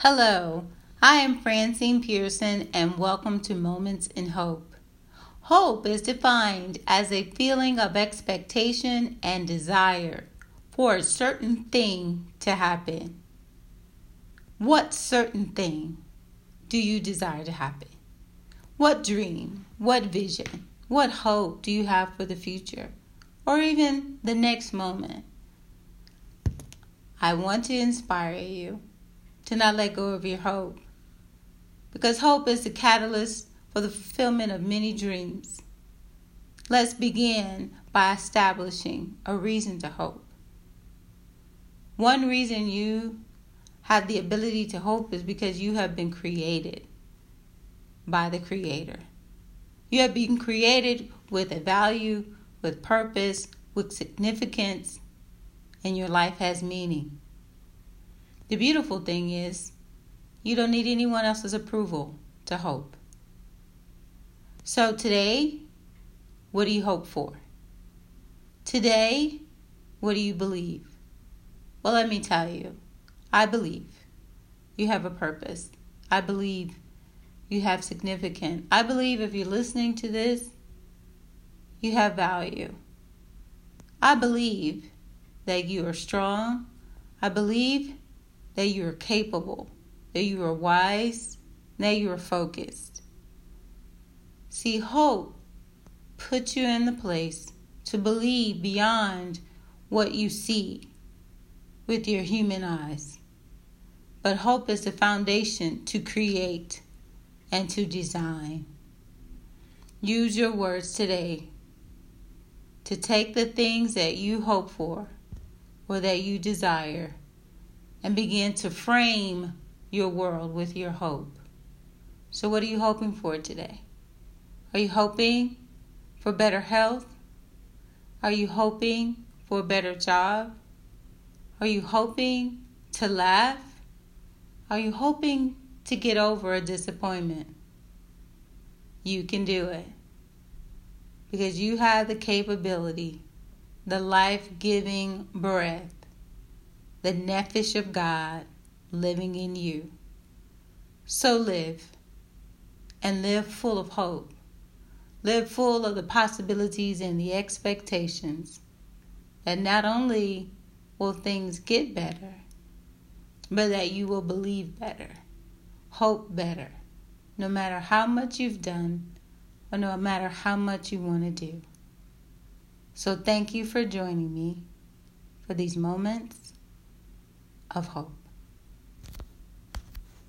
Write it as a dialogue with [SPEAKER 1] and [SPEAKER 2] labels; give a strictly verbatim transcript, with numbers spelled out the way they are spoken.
[SPEAKER 1] Hello, I am Francine Pearson and welcome to Moments in Hope. Hope is defined as a feeling of expectation and desire for a certain thing to happen. What certain thing do you desire to happen? What dream, what vision, what hope do you have for the future or even the next moment? I want to inspire you to not let go of your hope, because hope is the catalyst for the fulfillment of many dreams. Let's begin by establishing a reason to hope. One reason you have the ability to hope is because you have been created by the Creator. You have been created with a value, with purpose, with significance, and your life has meaning. The beautiful thing is, you don't need anyone else's approval to hope. So today, what do you hope for? Today, what do you believe? Well, let me tell you, I believe you have a purpose. I believe you have significance. I believe if you're listening to this, you have value. I believe that you are strong. I believe that you are capable, that you are wise, that you are focused. See, hope puts you in the place to believe beyond what you see with your human eyes. But hope is the foundation to create and to design. Use your words today to take the things that you hope for or that you desire and begin to frame your world with your hope. So what are you hoping for today? Are you hoping for better health? Are you hoping for a better job? Are you hoping to laugh? Are you hoping to get over a disappointment? You can do it, because you have the capability, the life-giving breath, the nephesh of God living in you. So live, and live full of hope. Live full of the possibilities and the expectations that not only will things get better, but that you will believe better, hope better, no matter how much you've done or no matter how much you want to do. So thank you for joining me for these moments of hope.